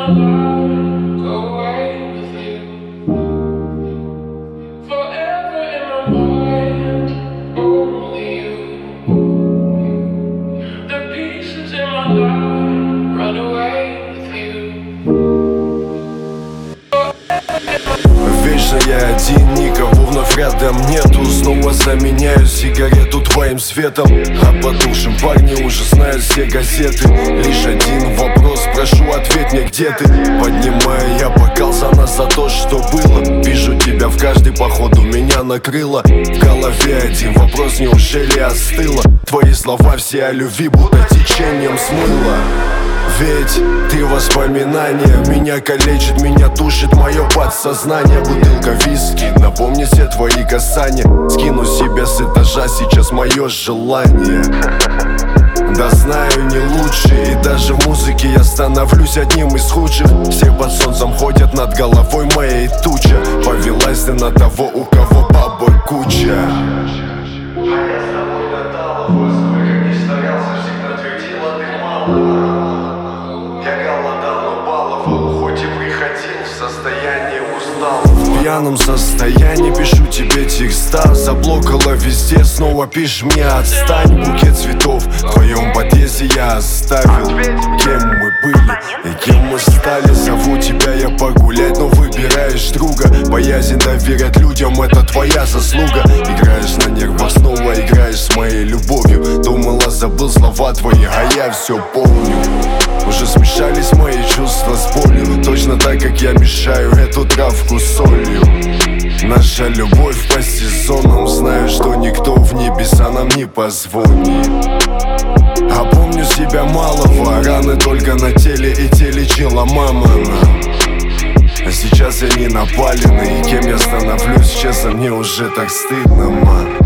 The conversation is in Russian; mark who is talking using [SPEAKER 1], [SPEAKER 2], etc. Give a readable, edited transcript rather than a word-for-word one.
[SPEAKER 1] my life go away with you. Forever in my mind, only you. The pieces in my life run away with you.
[SPEAKER 2] Вечно я один, никого вновь рядом нету. Снова заменяю сигарету твоим светом. А по душам парни уже знают все газеты. Лишь один вопрос, прошу, ответь мне, где ты? Поднимаю я бокал за нас, за то, что было. Вижу тебя в каждый поход, у меня накрыло. В голове один вопрос, неужели остыло? Твои слова все о любви будто течением смыло. Ведь ты воспоминание, меня калечит, меня душит мое подсознание. Бутылка виски, напомни все твои касания. Скину себя с этажа, сейчас мое желание. Да знаю, не лучше, и даже в музыке я становлюсь одним из худших. Все под солнцем ходят над головой моей туча. Повелась ты на того, у кого бабы куча. В пьяном состоянии пишу тебе текста. Заблокала везде, снова пишешь мне отстань. Букет цветов в твоем подъезде я оставил. Кем мы были и кем мы стали? Зову тебя я погулять, но выбираешь друга. Боязнь доверять людям, это твоя заслуга. Играешь на нервах, снова играешь с моей любовью. Думала, забыл слова твои, а я все помню. Уже смешались мои чувства с болью. Точно так, как я мешаю эту травку солью. Наша любовь по сезонам. Знаю, что никто в небеса нам не позвонит. А помню себя малого. Раны только на теле, и те лечила мама нам. А сейчас я не напаленный. И кем я становлюсь, честно, мне уже так стыдно, мам.